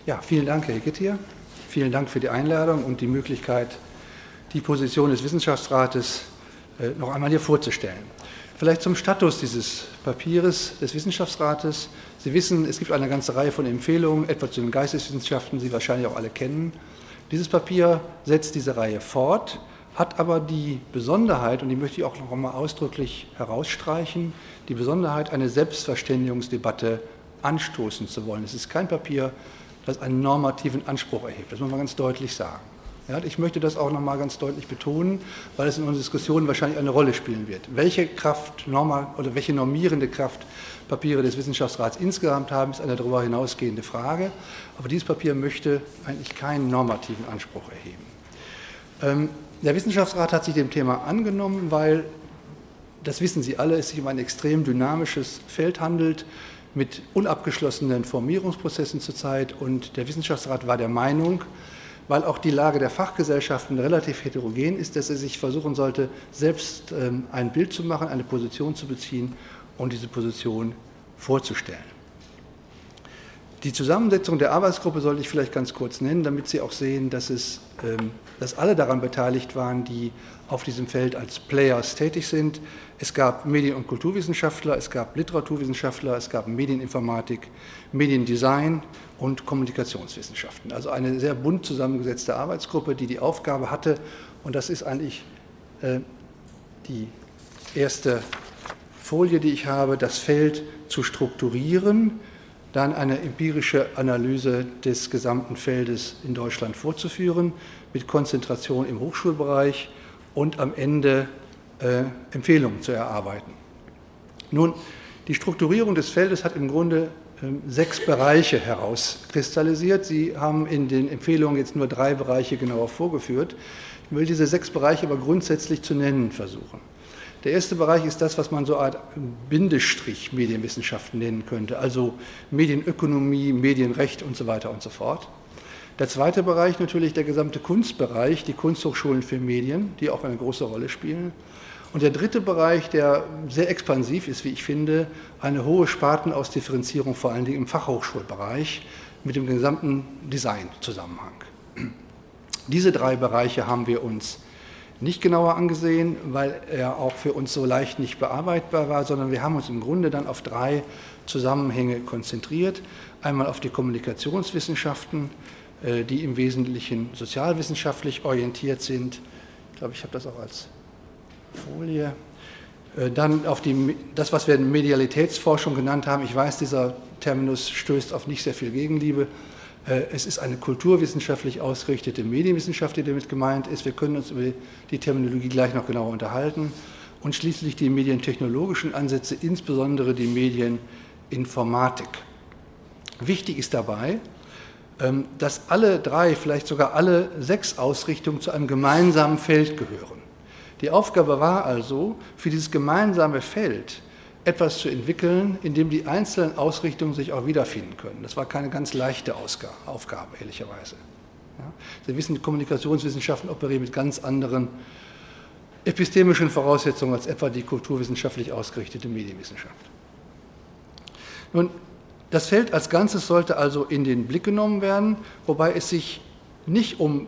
Ja, vielen Dank, Herr Hicketier. Vielen Dank für die Einladung und die Möglichkeit, die Position des Wissenschaftsrates noch einmal hier vorzustellen. Vielleicht zum Status dieses Papiers des Wissenschaftsrates. Sie wissen, es gibt eine ganze Reihe von Empfehlungen, etwa zu den Geisteswissenschaften, die Sie wahrscheinlich auch alle kennen. Dieses Papier setzt diese Reihe fort, hat aber die Besonderheit, und die möchte ich auch noch einmal ausdrücklich herausstreichen, die Besonderheit, eine Selbstverständigungsdebatte anstoßen zu wollen. Es ist kein Papier, das einen normativen Anspruch erhebt. Das muss man ganz deutlich sagen. Ja, ich möchte das auch noch mal ganz deutlich betonen, weil es in unserer Diskussion wahrscheinlich eine Rolle spielen wird. Welche Kraft, oder welche normierende Kraft Papiere des Wissenschaftsrats insgesamt haben, ist eine darüber hinausgehende Frage. Aber dieses Papier möchte eigentlich keinen normativen Anspruch erheben. Der Wissenschaftsrat hat sich dem Thema angenommen, weil, das wissen Sie alle, es sich um ein extrem dynamisches Feld handelt, mit unabgeschlossenen Formierungsprozessen zurzeit, und der Wissenschaftsrat war der Meinung, weil auch die Lage der Fachgesellschaften relativ heterogen ist, dass er sich versuchen sollte, selbst ein Bild zu machen, eine Position zu beziehen und diese Position vorzustellen. Die Zusammensetzung der Arbeitsgruppe sollte ich vielleicht ganz kurz nennen, damit Sie auch sehen, dass alle daran beteiligt waren, die auf diesem Feld als Players tätig sind. Es gab Medien- und Kulturwissenschaftler, es gab Literaturwissenschaftler, es gab Medieninformatik, Mediendesign und Kommunikationswissenschaften. Also eine sehr bunt zusammengesetzte Arbeitsgruppe, die die Aufgabe hatte, und das ist eigentlich die erste Folie, die ich habe, das Feld zu strukturieren, dann eine empirische Analyse des gesamten Feldes in Deutschland vorzuführen, mit Konzentration im Hochschulbereich und am Ende Empfehlungen zu erarbeiten. Nun, die Strukturierung des Feldes hat im Grunde 6 Bereiche herauskristallisiert. Sie haben in den Empfehlungen jetzt nur 3 Bereiche genauer vorgeführt. Ich will diese 6 Bereiche aber grundsätzlich zu nennen versuchen. Der erste Bereich ist das, was man so eine Art Bindestrich Medienwissenschaften nennen könnte, also Medienökonomie, Medienrecht und so weiter und so fort. Der zweite Bereich natürlich der gesamte Kunstbereich, die Kunsthochschulen für Medien, die auch eine große Rolle spielen. Und der dritte Bereich, der sehr expansiv ist, wie ich finde, eine hohe Spartenausdifferenzierung, vor allen Dingen im Fachhochschulbereich, mit dem gesamten Designzusammenhang. Diese 3 Bereiche haben wir uns nicht genauer angesehen, weil er auch für uns so leicht nicht bearbeitbar war, sondern wir haben uns im Grunde dann auf 3 Zusammenhänge konzentriert. Einmal auf die Kommunikationswissenschaften, die im Wesentlichen sozialwissenschaftlich orientiert sind. Ich glaube, ich habe das auch als Folie. Dann auf das, was wir Medialitätsforschung genannt haben. Ich weiß, dieser Terminus stößt auf nicht sehr viel Gegenliebe. Es ist eine kulturwissenschaftlich ausgerichtete Medienwissenschaft, die damit gemeint ist. Wir können uns über die Terminologie gleich noch genauer unterhalten. Und schließlich die medientechnologischen Ansätze, insbesondere die Medieninformatik. Wichtig ist dabei, dass alle 3, vielleicht sogar alle 6 Ausrichtungen zu einem gemeinsamen Feld gehören. Die Aufgabe war also, für dieses gemeinsame Feld etwas zu entwickeln, in dem die einzelnen Ausrichtungen sich auch wiederfinden können. Das war keine ganz leichte Aufgabe, ehrlicherweise. Ja? Sie wissen, die Kommunikationswissenschaften operieren mit ganz anderen epistemischen Voraussetzungen als etwa die kulturwissenschaftlich ausgerichtete Medienwissenschaft. Nun, das Feld als Ganzes sollte also in den Blick genommen werden, wobei es sich nicht um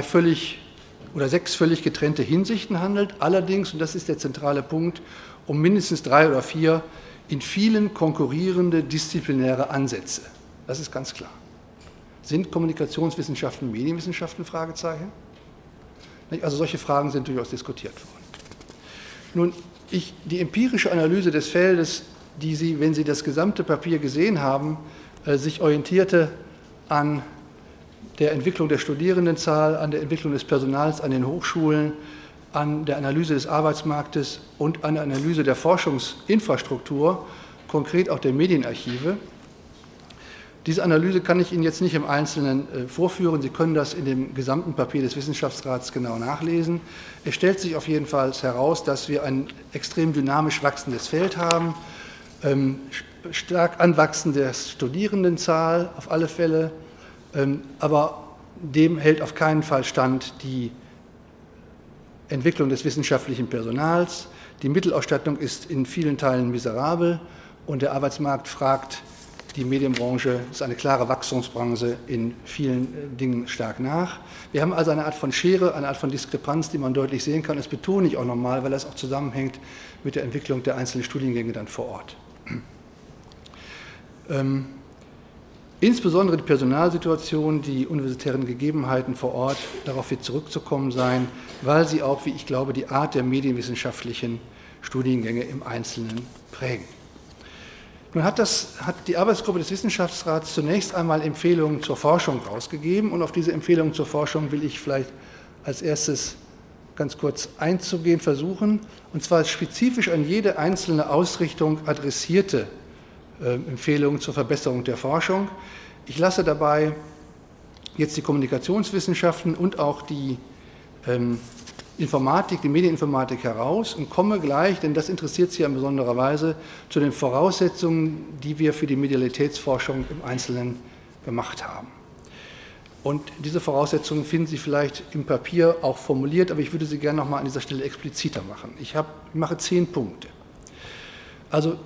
6 völlig getrennte Hinsichten handelt, allerdings, und das ist der zentrale Punkt, um mindestens 3 oder 4 in vielen konkurrierende disziplinäre Ansätze. Das ist ganz klar. Sind Kommunikationswissenschaften Medienwissenschaften? Fragezeichen? Also solche Fragen sind durchaus diskutiert worden. Nun, die empirische Analyse des Feldes, die Sie, wenn Sie das gesamte Papier gesehen haben, sich orientierte an der Entwicklung der Studierendenzahl, an der Entwicklung des Personals an den Hochschulen, an der Analyse des Arbeitsmarktes und an der Analyse der Forschungsinfrastruktur, konkret auch der Medienarchive. Diese Analyse kann ich Ihnen jetzt nicht im Einzelnen vorführen. Sie können das in dem gesamten Papier des Wissenschaftsrats genau nachlesen. Es stellt sich auf jeden Fall heraus, dass wir ein extrem dynamisch wachsendes Feld haben, stark anwachsende Studierendenzahl auf alle Fälle, aber dem hält auf keinen Fall stand die Entwicklung des wissenschaftlichen Personals. Die Mittelausstattung ist in vielen Teilen miserabel und der Arbeitsmarkt fragt die Medienbranche ist eine klare Wachstumsbranche in vielen Dingen stark nach. Wir haben also eine Art von Schere, eine Art von Diskrepanz, die man deutlich sehen kann. Das betone ich auch nochmal, weil das auch zusammenhängt mit der Entwicklung der einzelnen Studiengänge dann vor Ort. Insbesondere die Personalsituation, die universitären Gegebenheiten vor Ort, darauf wird zurückzukommen sein, weil sie auch, wie ich glaube, die Art der medienwissenschaftlichen Studiengänge im Einzelnen prägen. Nun hat die Arbeitsgruppe des Wissenschaftsrats zunächst einmal Empfehlungen zur Forschung rausgegeben und auf diese Empfehlungen zur Forschung will ich vielleicht als erstes ganz kurz einzugehen versuchen, und zwar spezifisch an jede einzelne Ausrichtung adressierte Empfehlungen zur Verbesserung der Forschung. Ich lasse dabei jetzt die Kommunikationswissenschaften und auch die Informatik, die Medieninformatik heraus und komme gleich, denn das interessiert Sie ja in besonderer Weise, zu den Voraussetzungen, die wir für die Medialitätsforschung im Einzelnen gemacht haben. Und diese Voraussetzungen finden Sie vielleicht im Papier auch formuliert, aber ich würde sie gerne nochmal an dieser Stelle expliziter machen. Ich mache 10 Punkte. Also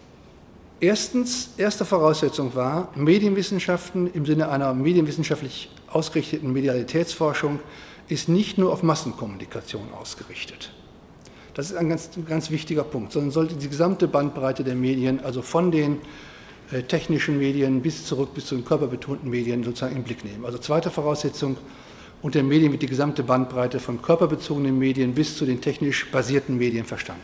erste Voraussetzung war, Medienwissenschaften im Sinne einer medienwissenschaftlich ausgerichteten Medialitätsforschung ist nicht nur auf Massenkommunikation ausgerichtet. Das ist ein ganz wichtiger Punkt, sondern sollte die gesamte Bandbreite der Medien, also von den technischen Medien bis zu den körperbetonten Medien sozusagen in den Blick nehmen. Also zweite Voraussetzung, unter Medien wird die gesamte Bandbreite von körperbezogenen Medien bis zu den technisch basierten Medien verstanden.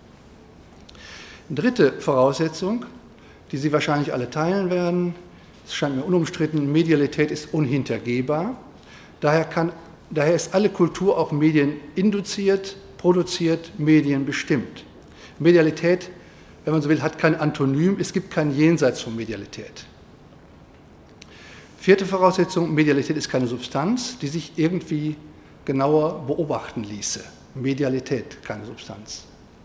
Dritte Voraussetzung, die Sie wahrscheinlich alle teilen werden, es scheint mir unumstritten, Medialität ist unhintergehbar. Daher ist alle Kultur auch medieninduziert, produziert, medienbestimmt. Medialität, wenn man so will, hat kein Antonym, es gibt kein Jenseits von Medialität. Vierte Voraussetzung, Medialität ist keine Substanz, die sich irgendwie genauer beobachten ließe. Medialität, keine Substanz.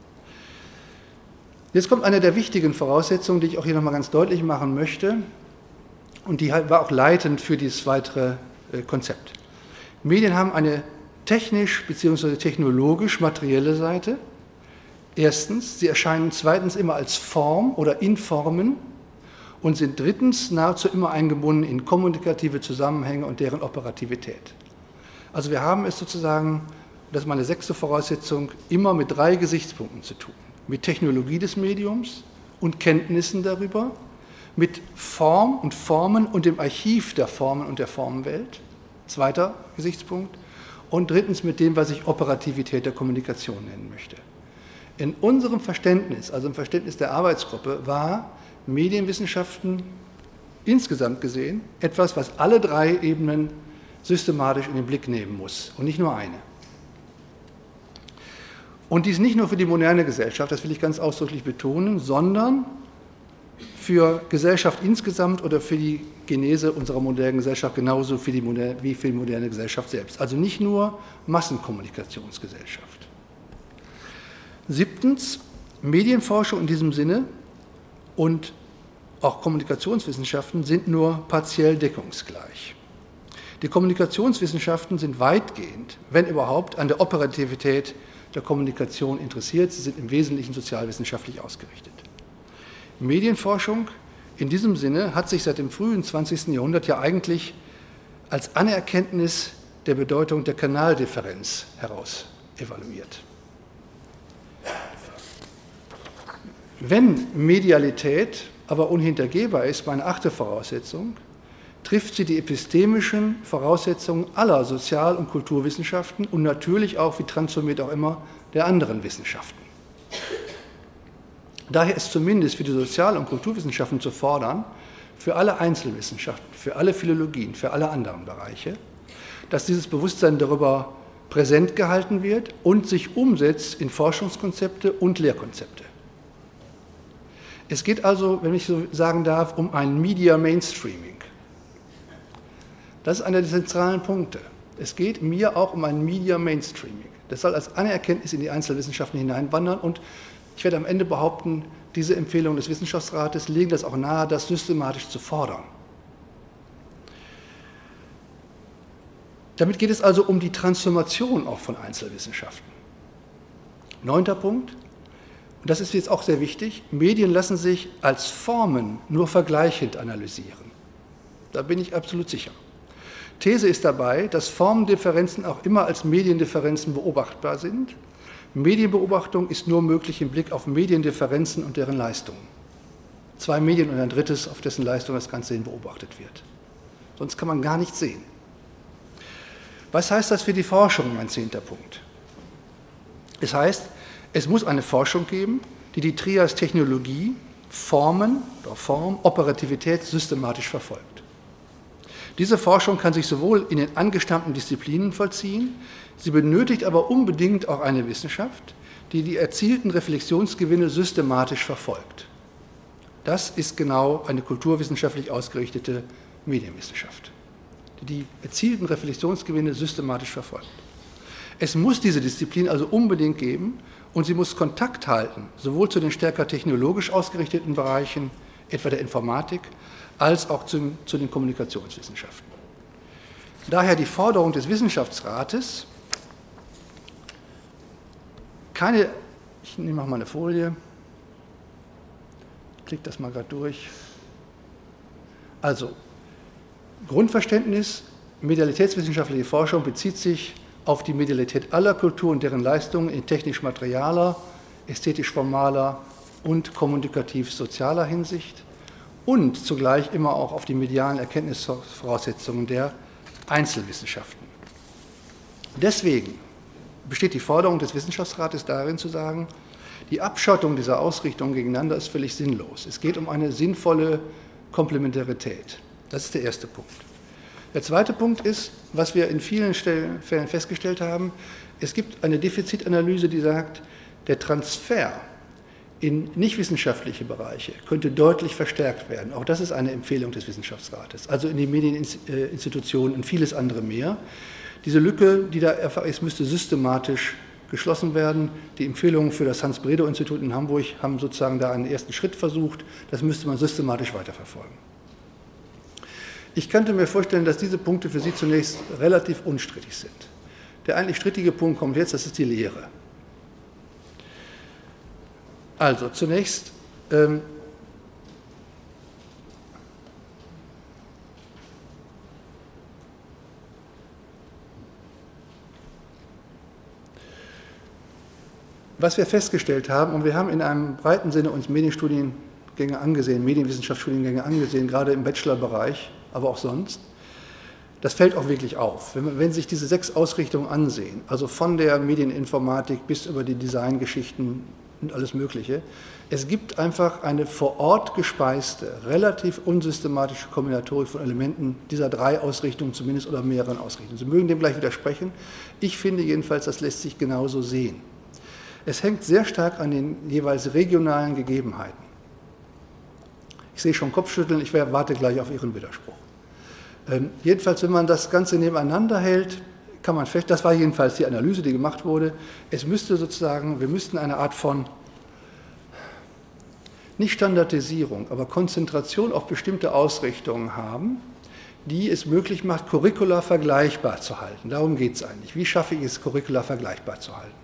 Jetzt kommt eine der wichtigen Voraussetzungen, die ich auch hier nochmal ganz deutlich machen möchte, und die war auch leitend für dieses weitere Konzept. Medien haben eine technisch bzw. technologisch materielle Seite. Erstens, sie erscheinen zweitens immer als Form oder in Formen und sind drittens nahezu immer eingebunden in kommunikative Zusammenhänge und deren Operativität. Also wir haben es sozusagen, das ist meine 6. Voraussetzung, immer mit 3 Gesichtspunkten zu tun. Mit Technologie des Mediums und Kenntnissen darüber, mit Form und Formen und dem Archiv der Formen und der Formenwelt, 2. Gesichtspunkt, und drittens mit dem, was ich Operativität der Kommunikation nennen möchte. In unserem Verständnis, also im Verständnis der Arbeitsgruppe, war Medienwissenschaften insgesamt gesehen etwas, was alle 3 Ebenen systematisch in den Blick nehmen muss und nicht nur eine. Und dies nicht nur für die moderne Gesellschaft, das will ich ganz ausdrücklich betonen, sondern für Gesellschaft insgesamt oder für die Genese unserer modernen Gesellschaft genauso wie für die moderne Gesellschaft selbst. Also nicht nur Massenkommunikationsgesellschaft. 7. Medienforschung in diesem Sinne und auch Kommunikationswissenschaften sind nur partiell deckungsgleich. Die Kommunikationswissenschaften sind weitgehend, wenn überhaupt, an der Operativität der Kommunikation interessiert. Sie sind im Wesentlichen sozialwissenschaftlich ausgerichtet. Medienforschung in diesem Sinne hat sich seit dem frühen 20. Jahrhundert ja eigentlich als Anerkenntnis der Bedeutung der Kanaldifferenz heraus evaluiert. Wenn Medialität aber unhintergehbar ist, meine 8. Voraussetzung, trifft sie die epistemischen Voraussetzungen aller Sozial- und Kulturwissenschaften und natürlich auch, wie transformiert auch immer, der anderen Wissenschaften. Daher ist zumindest für die Sozial- und Kulturwissenschaften zu fordern, für alle Einzelwissenschaften, für alle Philologien, für alle anderen Bereiche, dass dieses Bewusstsein darüber präsent gehalten wird und sich umsetzt in Forschungskonzepte und Lehrkonzepte. Es geht also, wenn ich so sagen darf, um ein Media Mainstreaming. Das ist einer der zentralen Punkte. Es geht mir auch um ein Media Mainstreaming. Das soll als Anerkenntnis in die Einzelwissenschaften hineinwandern und ich werde am Ende behaupten, diese Empfehlungen des Wissenschaftsrates legen das auch nahe, das systematisch zu fordern. Damit geht es also um die Transformation auch von Einzelwissenschaften. 9. Punkt. und das ist jetzt auch sehr wichtig, Medien lassen sich als Formen nur vergleichend analysieren. Da bin ich absolut sicher. These ist dabei, dass Formendifferenzen auch immer als Mediendifferenzen beobachtbar sind. Medienbeobachtung ist nur möglich im Blick auf Mediendifferenzen und deren Leistungen. 2 Medien und ein drittes, auf dessen Leistung das Ganze hin beobachtet wird. Sonst kann man gar nichts sehen. Was heißt das für die Forschung, mein 10. Punkt? Es heißt, es muss eine Forschung geben, die die Trias Technologie, Formen oder Form, Operativität systematisch verfolgt. Diese Forschung kann sich sowohl in den angestammten Disziplinen vollziehen, sie benötigt aber unbedingt auch eine Wissenschaft, die die erzielten Reflexionsgewinne systematisch verfolgt. Das ist genau eine kulturwissenschaftlich ausgerichtete Medienwissenschaft, die die erzielten Reflexionsgewinne systematisch verfolgt. Es muss diese Disziplin also unbedingt geben und sie muss Kontakt halten, sowohl zu den stärker technologisch ausgerichteten Bereichen, etwa der Informatik, als auch zu den Kommunikationswissenschaften. Daher die Forderung des Wissenschaftsrates, ich nehme mal eine Folie, klick das mal gerade durch. Also, Grundverständnis, medialitätswissenschaftliche Forschung bezieht sich auf die Medialität aller Kulturen und deren Leistungen in technisch-materialer, ästhetisch-formaler und kommunikativ-sozialer Hinsicht und zugleich immer auch auf die medialen Erkenntnisvoraussetzungen der Einzelwissenschaften. Deswegen besteht die Forderung des Wissenschaftsrates darin zu sagen, die Abschottung dieser Ausrichtungen gegeneinander ist völlig sinnlos. Es geht um eine sinnvolle Komplementarität. Das ist der erste Punkt. Der zweite Punkt ist, was wir in vielen Fällen festgestellt haben, es gibt eine Defizitanalyse, die sagt, der Transfer in nichtwissenschaftliche Bereiche könnte deutlich verstärkt werden. Auch das ist eine Empfehlung des Wissenschaftsrates, also in die Medieninstitutionen und vieles andere mehr. Diese Lücke, die da ist, müsste systematisch geschlossen werden. Die Empfehlungen für das Hans-Bredow-Institut in Hamburg haben sozusagen da einen ersten Schritt versucht. Das müsste man systematisch weiterverfolgen. Ich könnte mir vorstellen, dass diese Punkte für Sie zunächst relativ unstrittig sind. Der eigentlich strittige Punkt kommt jetzt, das ist die Lehre. Also zunächst was wir festgestellt haben, und wir haben in einem breiten Sinne uns Medienstudiengänge angesehen, Medienwissenschaftsstudiengänge angesehen, gerade im Bachelorbereich, aber auch sonst, das fällt auch wirklich auf. Wenn Sie sich diese 6 Ausrichtungen ansehen, also von der Medieninformatik bis über die Designgeschichten und alles Mögliche, es gibt einfach eine vor Ort gespeiste, relativ unsystematische Kombinatorik von Elementen dieser 3 Ausrichtungen zumindest oder mehreren Ausrichtungen. Sie mögen dem gleich widersprechen. Ich finde jedenfalls, das lässt sich genauso sehen. Es hängt sehr stark an den jeweils regionalen Gegebenheiten. Ich sehe schon Kopfschütteln, ich warte gleich auf Ihren Widerspruch. Jedenfalls, wenn man das Ganze nebeneinander hält, kann man feststellen, das war jedenfalls die Analyse, die gemacht wurde, es müsste sozusagen, wir müssten eine Art von, nicht Standardisierung, aber Konzentration auf bestimmte Ausrichtungen haben, die es möglich macht, Curricula vergleichbar zu halten. Darum geht es eigentlich. Wie schaffe ich es, Curricula vergleichbar zu halten?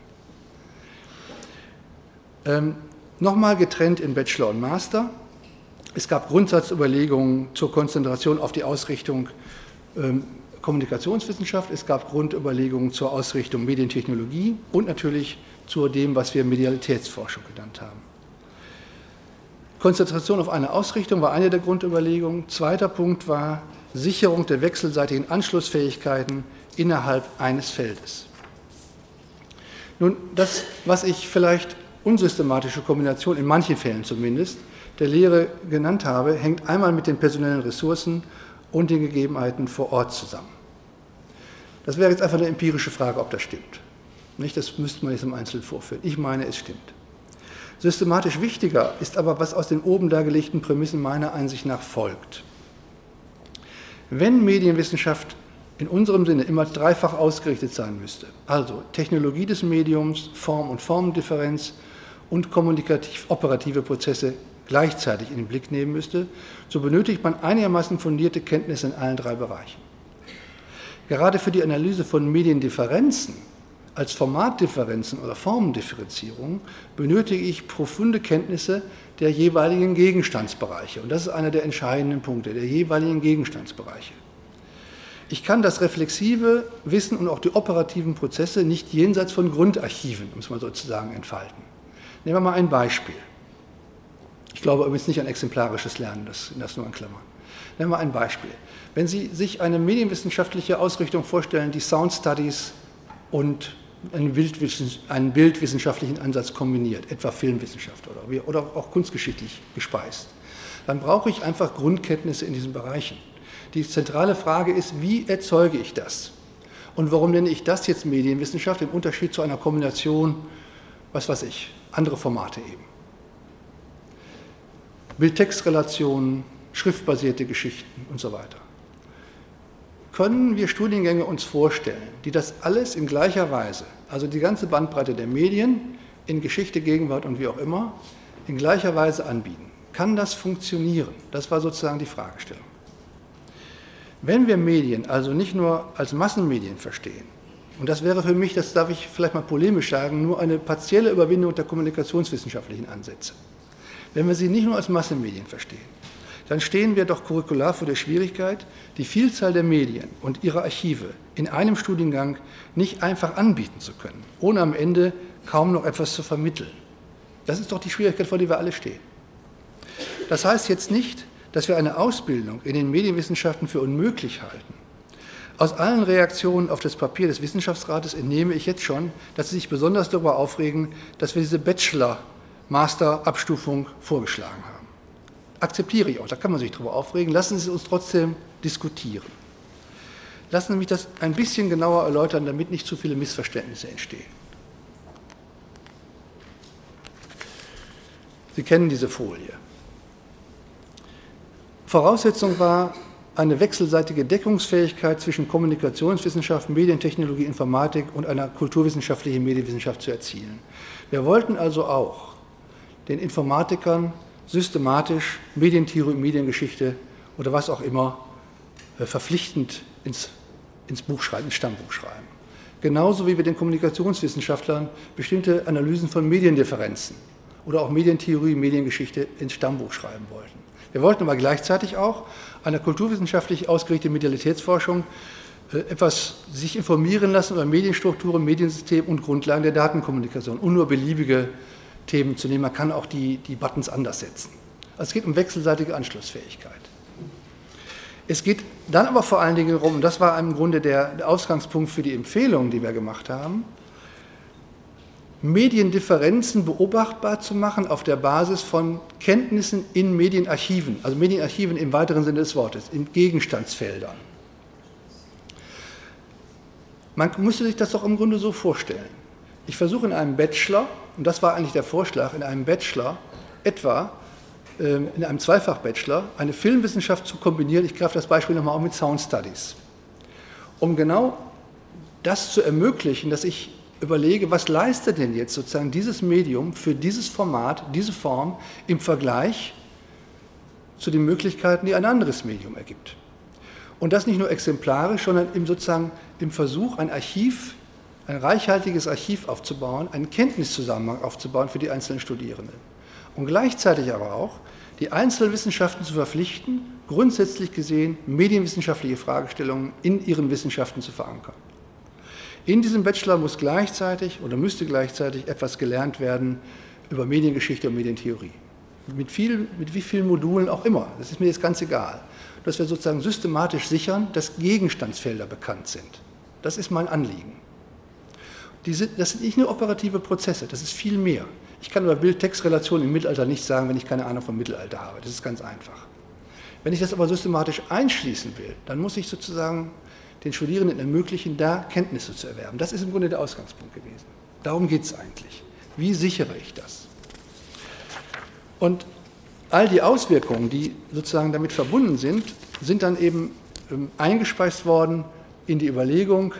Nochmal getrennt in Bachelor und Master. Es gab Grundsatzüberlegungen zur Konzentration auf die Ausrichtung Kommunikationswissenschaft, es gab Grundüberlegungen zur Ausrichtung Medientechnologie und natürlich zu dem, was wir Medialitätsforschung genannt haben. Konzentration auf eine Ausrichtung war eine der Grundüberlegungen. Zweiter Punkt war Sicherung der wechselseitigen Anschlussfähigkeiten innerhalb eines Feldes. Nun, das, was ich vielleicht unsystematische Kombination, in manchen Fällen zumindest, der Lehre genannt habe, hängt einmal mit den personellen Ressourcen und den Gegebenheiten vor Ort zusammen. Das wäre jetzt einfach eine empirische Frage, ob das stimmt. Nicht, das müsste man jetzt im Einzelnen vorführen. Ich meine, es stimmt. Systematisch wichtiger ist aber, was aus den oben dargelegten Prämissen meiner Einsicht nach folgt. Wenn Medienwissenschaft in unserem Sinne immer dreifach ausgerichtet sein müsste, also Technologie des Mediums, Form- und Formendifferenz und kommunikativ-operative Prozesse gleichzeitig in den Blick nehmen müsste, so benötigt man einigermaßen fundierte Kenntnisse in allen 3 Bereichen. Gerade für die Analyse von Mediendifferenzen Als Formatdifferenzen oder Formendifferenzierung benötige ich profunde Kenntnisse der jeweiligen Gegenstandsbereiche. Und das ist einer der entscheidenden Punkte, der jeweiligen Gegenstandsbereiche. Ich kann das reflexive Wissen und auch die operativen Prozesse nicht jenseits von Grundarchiven, muss man sozusagen, entfalten. Nehmen wir mal ein Beispiel. Ich glaube übrigens nicht an exemplarisches Lernen, das nur in Klammern. Nehmen wir ein Beispiel. Wenn Sie sich eine medienwissenschaftliche Ausrichtung vorstellen, die Sound Studies und einen bildwissenschaftlichen Ansatz kombiniert, etwa Filmwissenschaft oder auch kunstgeschichtlich gespeist, dann brauche ich einfach Grundkenntnisse in diesen Bereichen. Die zentrale Frage ist, wie erzeuge ich das? Und warum nenne ich das jetzt Medienwissenschaft im Unterschied zu einer Kombination, was weiß ich, andere Formate eben. Bild-Text-Relationen, schriftbasierte Geschichten und so weiter. Können wir Studiengänge uns vorstellen, die das alles in gleicher Weise, also die ganze Bandbreite der Medien, in Geschichte, Gegenwart und wie auch immer, in gleicher Weise anbieten? Kann das funktionieren? Das war sozusagen die Fragestellung. Wenn wir Medien also nicht nur als Massenmedien verstehen, und das wäre für mich, das darf ich vielleicht mal polemisch sagen, nur eine partielle Überwindung der kommunikationswissenschaftlichen Ansätze. Wenn wir sie nicht nur als Massenmedien verstehen, dann stehen wir doch curricular vor der Schwierigkeit, die Vielzahl der Medien und ihrer Archive in einem Studiengang nicht einfach anbieten zu können, ohne am Ende kaum noch etwas zu vermitteln. Das ist doch die Schwierigkeit, vor der wir alle stehen. Das heißt jetzt nicht, dass wir eine Ausbildung in den Medienwissenschaften für unmöglich halten. Aus allen Reaktionen auf das Papier des Wissenschaftsrates entnehme ich jetzt schon, dass Sie sich besonders darüber aufregen, dass wir diese Bachelor-Master-Abstufung vorgeschlagen haben. Akzeptiere ich auch, da kann man sich darüber aufregen. Lassen Sie es uns trotzdem diskutieren. Lassen Sie mich das ein bisschen genauer erläutern, damit nicht zu viele Missverständnisse entstehen. Sie kennen diese Folie. Voraussetzung war eine wechselseitige Deckungsfähigkeit zwischen Kommunikationswissenschaft, Medientechnologie, Informatik und einer kulturwissenschaftlichen Medienwissenschaft zu erzielen. Wir wollten also auch den Informatikern systematisch Medientheorie, Mediengeschichte oder was auch immer verpflichtend ins Buch schreiben, ins Stammbuch schreiben. Genauso wie wir den Kommunikationswissenschaftlern bestimmte Analysen von Mediendifferenzen oder auch Medientheorie, Mediengeschichte ins Stammbuch schreiben wollten. Wir wollten aber gleichzeitig auch einer kulturwissenschaftlich ausgerichteten Medialitätsforschung etwas sich informieren lassen über Medienstrukturen, Mediensystem und Grundlagen der Datenkommunikation, und nur beliebige Themen zu nehmen. Man kann auch die Buttons anders setzen. Also es geht um wechselseitige Anschlussfähigkeit. Es geht dann aber vor allen Dingen darum, und das war im Grunde der Ausgangspunkt für die Empfehlungen, die wir gemacht haben, Mediendifferenzen beobachtbar zu machen auf der Basis von Kenntnissen in Medienarchiven, also Medienarchiven im weiteren Sinne des Wortes, in Gegenstandsfeldern. Man müsste sich das doch im Grunde so vorstellen. Ich versuche in einem Bachelor, und das war eigentlich der Vorschlag, in einem Bachelor etwa, in einem Zweifach-Bachelor, eine Filmwissenschaft zu kombinieren, ich greife das Beispiel nochmal auch mit Sound Studies, um genau das zu ermöglichen, dass ich überlege, was leistet denn jetzt sozusagen dieses Medium für dieses Format, diese Form im Vergleich zu den Möglichkeiten, die ein anderes Medium ergibt. Und das nicht nur exemplarisch, sondern sozusagen im Versuch, ein Archiv, ein reichhaltiges Archiv aufzubauen, einen Kenntniszusammenhang aufzubauen für die einzelnen Studierenden. Und gleichzeitig aber auch die Einzelwissenschaften zu verpflichten, grundsätzlich gesehen medienwissenschaftliche Fragestellungen in ihren Wissenschaften zu verankern. In diesem Bachelor muss gleichzeitig oder müsste gleichzeitig etwas gelernt werden über Mediengeschichte und Medientheorie. Mit wie vielen Modulen auch immer, das ist mir jetzt ganz egal. Dass wir sozusagen systematisch sichern, dass Gegenstandsfelder bekannt sind. Das ist mein Anliegen. Das sind nicht nur operative Prozesse, das ist viel mehr. Ich kann über Bild-Text-Relationen im Mittelalter nicht sagen, wenn ich keine Ahnung vom Mittelalter habe. Das ist ganz einfach. Wenn ich das aber systematisch einschließen will, dann muss ich sozusagen den Studierenden ermöglichen, da Kenntnisse zu erwerben. Das ist im Grunde der Ausgangspunkt gewesen. Darum geht es eigentlich. Wie sichere ich das? Und all die Auswirkungen, die sozusagen damit verbunden sind, sind dann eben eingespeist worden in die Überlegung,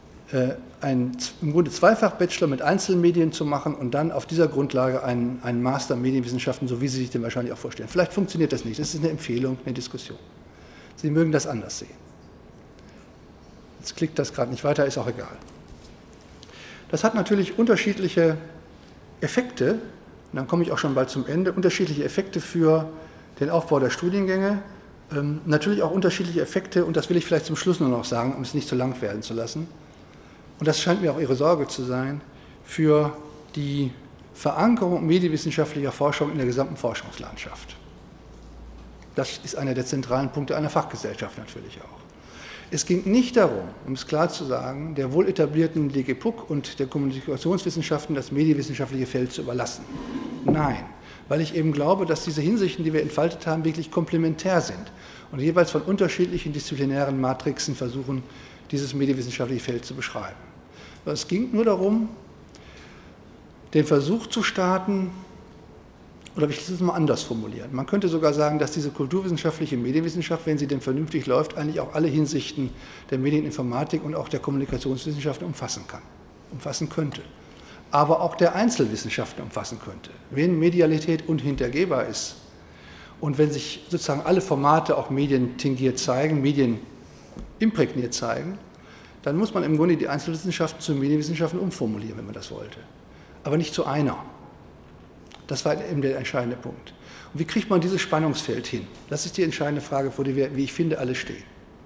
im Grunde Zweifach-Bachelor mit Einzelmedien zu machen und dann auf dieser Grundlage einen Master Medienwissenschaften, so wie Sie sich den wahrscheinlich auch vorstellen. Vielleicht funktioniert das nicht, das ist eine Empfehlung, eine Diskussion. Sie mögen das anders sehen. Jetzt klickt das gerade nicht weiter, ist auch egal. Das hat natürlich unterschiedliche Effekte, und dann komme ich auch schon bald zum Ende, unterschiedliche Effekte für den Aufbau der Studiengänge, natürlich auch unterschiedliche Effekte, und das will ich vielleicht zum Schluss nur noch sagen, um es nicht zu lang werden zu lassen, und das scheint mir auch Ihre Sorge zu sein, für die Verankerung medienwissenschaftlicher Forschung in der gesamten Forschungslandschaft. Das ist einer der zentralen Punkte einer Fachgesellschaft natürlich auch. Es ging nicht darum, um es klar zu sagen, der wohl etablierten DGPUK und der Kommunikationswissenschaften das medienwissenschaftliche Feld zu überlassen. Nein, weil ich eben glaube, dass diese Hinsichten, die wir entfaltet haben, wirklich komplementär sind und jeweils von unterschiedlichen disziplinären Matrixen versuchen, dieses medienwissenschaftliche Feld zu beschreiben. Es ging nur darum, den Versuch zu starten, oder ich will es mal anders formulieren. Man könnte sogar sagen, dass diese kulturwissenschaftliche Medienwissenschaft, wenn sie denn vernünftig läuft, eigentlich auch alle Hinsichten der Medieninformatik und auch der Kommunikationswissenschaften umfassen könnte. Aber auch der Einzelwissenschaften umfassen könnte. Wenn Medialität unhintergehbar ist und wenn sich sozusagen alle Formate auch medientingiert zeigen, medienimprägniert zeigen, dann muss man im Grunde die Einzelwissenschaften zu Medienwissenschaften umformulieren, wenn man das wollte. Aber nicht zu einer. Das war eben der entscheidende Punkt. Und wie kriegt man dieses Spannungsfeld hin? Das ist die entscheidende Frage, vor der wir, wie ich finde, alle stehen.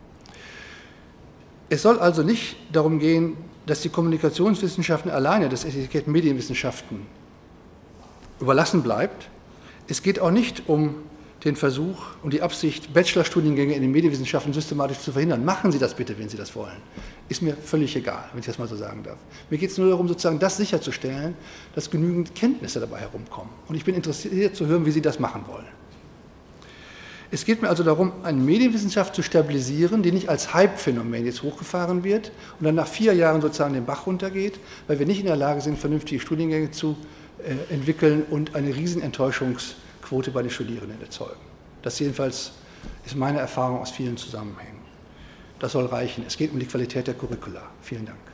Es soll also nicht darum gehen, dass die Kommunikationswissenschaften alleine das Etikett Medienwissenschaften überlassen bleibt. Es geht auch nicht um den Versuch und die Absicht, Bachelorstudiengänge in den Medienwissenschaften systematisch zu verhindern. Machen Sie das bitte, wenn Sie das wollen. Ist mir völlig egal, wenn ich das mal so sagen darf. Mir geht es nur darum, sozusagen das sicherzustellen, dass genügend Kenntnisse dabei herumkommen. Und ich bin interessiert zu hören, wie Sie das machen wollen. Es geht mir also darum, eine Medienwissenschaft zu stabilisieren, die nicht als Hype-Phänomen jetzt hochgefahren wird und dann nach 4 Jahren sozusagen den Bach runtergeht, weil wir nicht in der Lage sind, vernünftige Studiengänge zu entwickeln und eine riesen Enttäuschungsquote bei den Studierenden erzeugen. Das jedenfalls ist meine Erfahrung aus vielen Zusammenhängen. Das soll reichen. Es geht um die Qualität der Curricula. Vielen Dank.